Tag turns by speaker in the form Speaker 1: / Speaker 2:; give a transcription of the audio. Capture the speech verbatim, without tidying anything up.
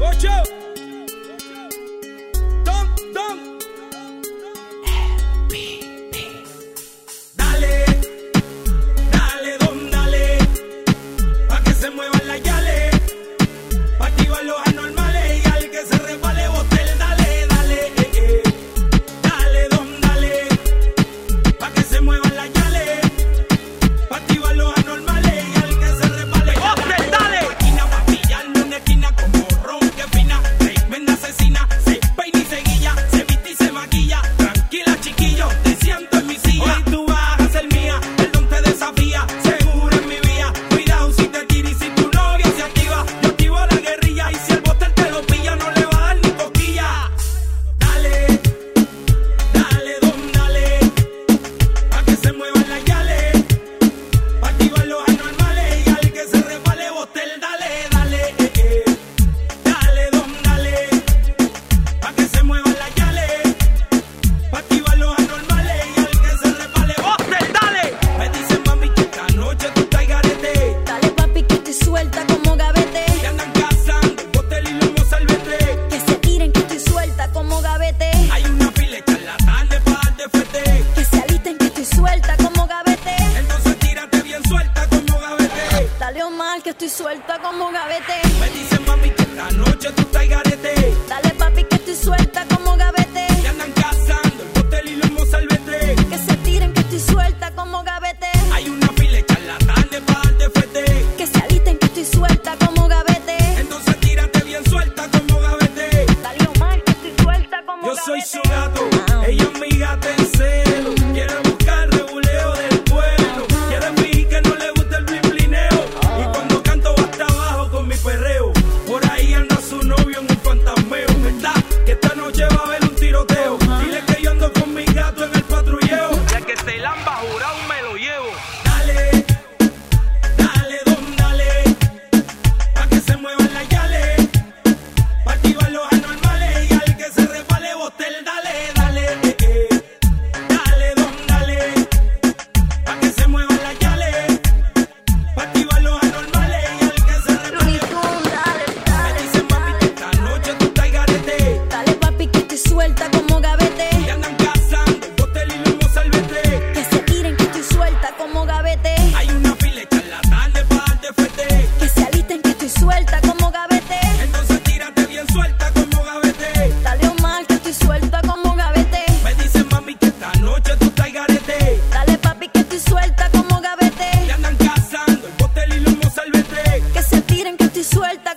Speaker 1: Ocho. Don, don. Dale, dale, don, dale. Pa' que se muevan las yales. Pa' activar los anormales y al que se resbale botel. Dale, dale, eh, eh. Dale, don, dale. Pa' que se muevan las yales. Pa' activar los anormales y al que se resbale botel. Dale. Esquina pa' pillarlo en esquina como ron que fina. Tremenda asesina. Se peina y se guilla. Se viste y se maquilla. Tranquila, chiquillo. Te siento en mi silla. Hoy tú vas a ser mía. El don te desafía. Seguro en mi vía. Cuidado si te tira y si tu novia se activa. Yo activo la guerrilla. Y si el botel te lo pilla, no le va a dar ni cosquilla. Dale, dale, don, dale. Pa' que se muevan las yales. Pa' activar los anormales y al que se resbale botel. Dale, dale, eh, eh. Dale, don, dale. Pa' que se muevan las yales. Pa' activar los anormales y al que se resbale botel. Dale. Me dicen mami que esta noche tú estás garete.
Speaker 2: Dale papi que estoy suelta como gavete.
Speaker 1: Que andan cazando el botel y lomo salvete.
Speaker 2: Que se tiren que estoy suelta como gavete.
Speaker 1: Hay una fila de charlatanes pa' darte fete.
Speaker 2: Que se alisten que estoy suelta como gavete.
Speaker 1: Entonces tírate bien suelta como gavete.
Speaker 2: Dale Omar que estoy suelta como gavete.
Speaker 1: Me dicen mami que esta noche tú estás garete.
Speaker 2: Dale papi que estoy suelta como gavete.
Speaker 1: Que andan cazando el botel y lomo salvete.
Speaker 2: Que se tiren que estoy suelta como gavete.
Speaker 1: Hay una fila de charlatanes pa' darte fete.
Speaker 2: Que se alisten que estoy suelta como gavete.
Speaker 1: Entonces tírate bien suelta como gavete.
Speaker 2: Dale Omar que estoy suelta como
Speaker 1: Yo
Speaker 2: gavete.
Speaker 1: soy su gato, ella es mi gata en celo. Quiere buscar rebuleo del pueblo. Quiere fingir que no le gusta el blimplineo. Y cuando canto va hasta abajo con mi perreo. Por ahí anda su novio en un fantasmeo. ¿Verdad? Que esta noche va a haber un tiroteo. Dile que yo ando con mi gato en el patrulleo. Ya que se lamba jurado me lo llevo. Dale, dale, don, dale. Pa' que se muevan las yales. Pa' activar los anormales y al que se resbale botel. Dale, dale, eh, eh. Dale, don, dale. Pa' que se muevan las yales. Pa' activar los anormales y al que se resbale
Speaker 2: Looney Tunes, dale, dale,
Speaker 1: me dicen mami que esta noche tú estás garete.
Speaker 2: Dale papi que estoy suelta como gavete.
Speaker 1: Que andan cazando el botel y lomo salvete.
Speaker 2: Que se tiren que estoy suelta como gavete.
Speaker 1: Hay una fila de charlatanes pa' darte fete.
Speaker 2: Que se alisten que estoy suelta como gavete.
Speaker 1: Entonces tírate bien suelta como gavete.
Speaker 2: Dale Omar que estoy suelta como gavete.
Speaker 1: Me dicen mami que esta noche tú estás garete.
Speaker 2: Dale papi que estoy suelta como gavete.
Speaker 1: Que andan cazando el botel y lomo salvete.
Speaker 2: Que se tiren que estoy suelta